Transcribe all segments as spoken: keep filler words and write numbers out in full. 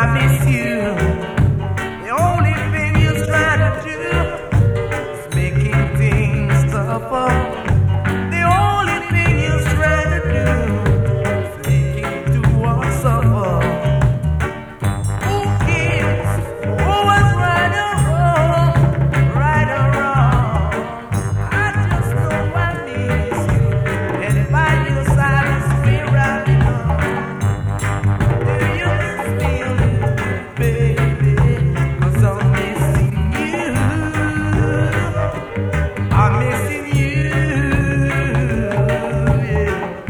miss you. The only thing you're trying to do is making things tougher. The only thing you're trying to do is making two one suffer. Who cares who was right or wrong, right or wrong? I just know I miss you, and by your side is where I belong. Do you feel it, baby? 'Cause I'm missing you. I'm missing you. Yeah.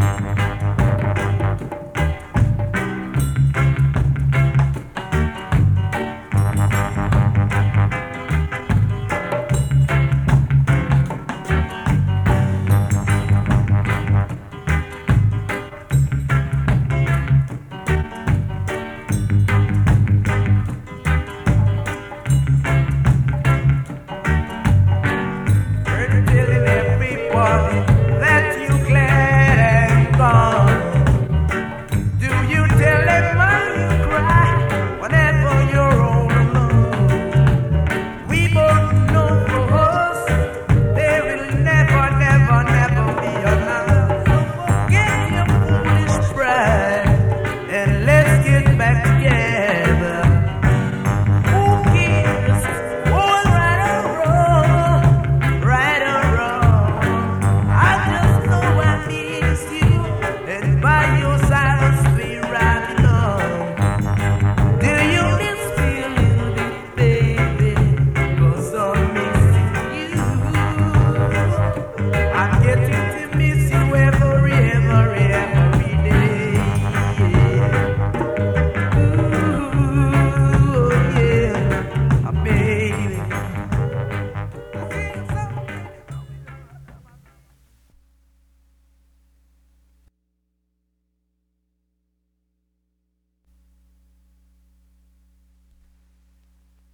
Heard you telling everybody that you glad and gone. Do you tell them how you cry whenever you're all alone? We both know for us there will never, never, never be another. So forget your foolish pride and let's get back together. Who cares who's right or wrong, right or wrong? I just know I miss you, and by your side is where I belong. Do you miss me a little bit, baby? 'Cause I'm missing you. I'm getting to miss you.